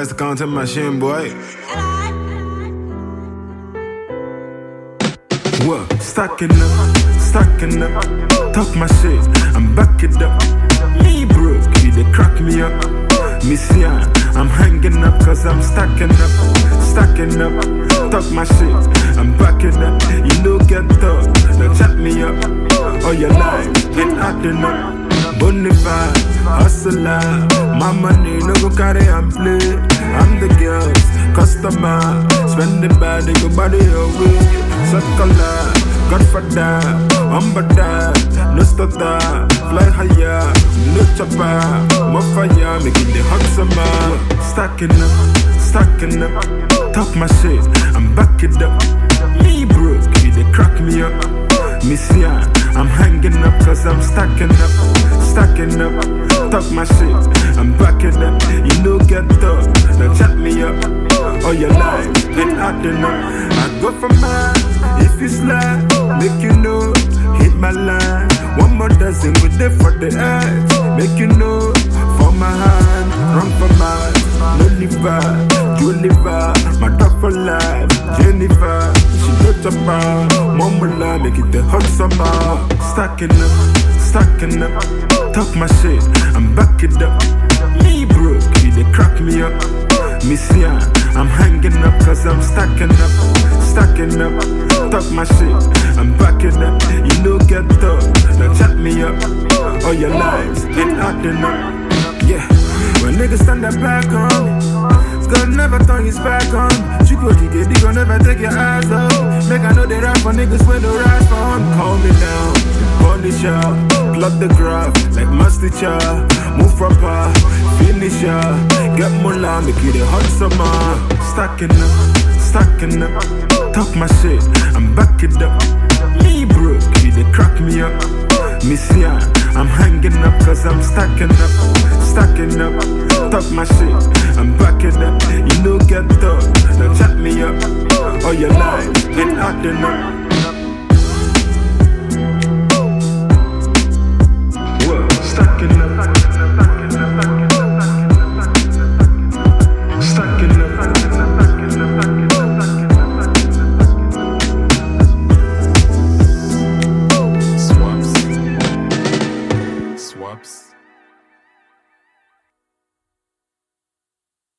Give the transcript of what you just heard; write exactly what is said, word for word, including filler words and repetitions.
That's the content machine, boy. What? Stacking up, stacking up. Talk my shit, I'm back it up. Me broke, you they crack me up. Miss ya, I'm hanging up cause I'm stacking up, stacking up. Talk my shit, I'm backing up. You know get up, now chat me up. All your life, ain't acting up. Bonafide, hustler. My money no go carry and play. I'm the girls, customer. Spend the bad, they go body away. Circular, Godfather, Umbada, no stutter. Fly higher, no chopper. More fire, making the hot summer. Stacking up, stacking up. Talk my shit, I'm back it up. Me broke, you they crack me up. Miss ya, I'm hanging up cause I'm stacking up, stacking up. Talk my shit, I'm backing up. You know get up, now chat me up. All your life, ain't acting up. I go for mine, if you slide, make you know. Hit my line, one more dozen with it for the edge. Make you know, for my hand, run for mine. No liver, you liver, my dog for life. Jennifer, she got your bar. Mama make it the hot summer. Stacking up, stacking up. Talk my shit, I'm back it up. Me broke, you they crack me up. Miss ya, I'm hanging up cause I'm stacking up, stacking up. Talk my shit, I'm backing up. You know get up, now chat me up. All your lives, ain't acting up. Yeah, when niggas stand up back on me, God never turn his back on me. You go dig it, gon' never take your eyes off. Make I know they rap for niggas when they rise from. Call me down, punish ya, plot the graph like master cha. Move proper, finish ya. Get more make it a hot summer. Stacking up, stacking up. Talk my shit, I'm back it up. Me broke, you they crack me up. Miss ya, I'm hanging up cause I'm stacking up, stacking up. Talk my shit, I'm backing up. You know get up, now chat me up. All your life, ain't acting up.